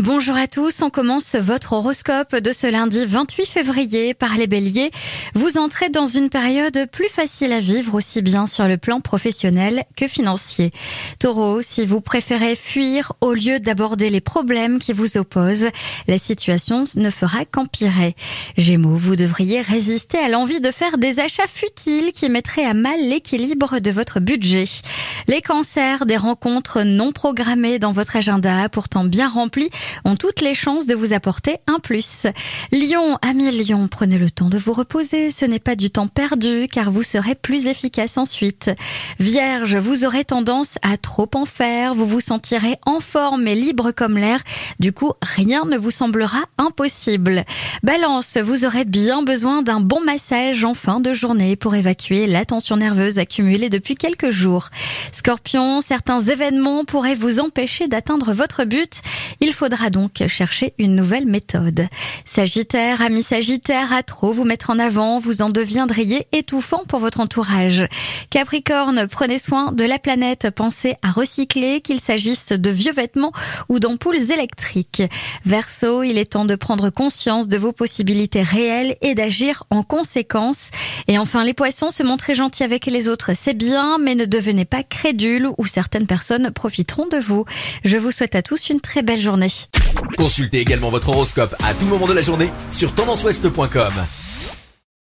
Bonjour à tous, on commence votre horoscope de ce lundi 28 février par les béliers. Vous entrez dans une période plus facile à vivre aussi bien sur le plan professionnel que financier. Taureau, si vous préférez fuir au lieu d'aborder les problèmes qui vous opposent, la situation ne fera qu'empirer. Gémeaux, vous devriez résister à l'envie de faire des achats futiles qui mettraient à mal l'équilibre de votre budget. Les cancers, des rencontres non programmées dans votre agenda, pourtant bien remplis, ont toutes les chances de vous apporter un plus. Lion, amis Lion, prenez le temps de vous reposer, ce n'est pas du temps perdu car vous serez plus efficace ensuite. Vierge, vous aurez tendance à trop en faire, vous vous sentirez en forme et libre comme l'air, du coup rien ne vous semblera impossible. Balance, vous aurez bien besoin d'un bon massage en fin de journée pour évacuer la tension nerveuse accumulée depuis quelques jours. Scorpion, certains événements pourraient vous empêcher d'atteindre votre but. Il faudra donc chercher une nouvelle méthode. Sagittaire, amis Sagittaire, à trop vous mettre en avant, vous en deviendriez étouffant pour votre entourage. Capricorne, prenez soin de la planète, pensez à recycler, qu'il s'agisse de vieux vêtements ou d'ampoules électriques. Verseau, il est temps de prendre conscience de vos possibilités réelles et d'agir en conséquence. Et enfin, les poissons, se montrer gentil avec les autres, c'est bien, mais ne devenez pas crédule ou certaines personnes profiteront de vous. Je vous souhaite à tous une très belle journée. Consultez également votre horoscope à tout moment de la journée sur tendanceouest.com.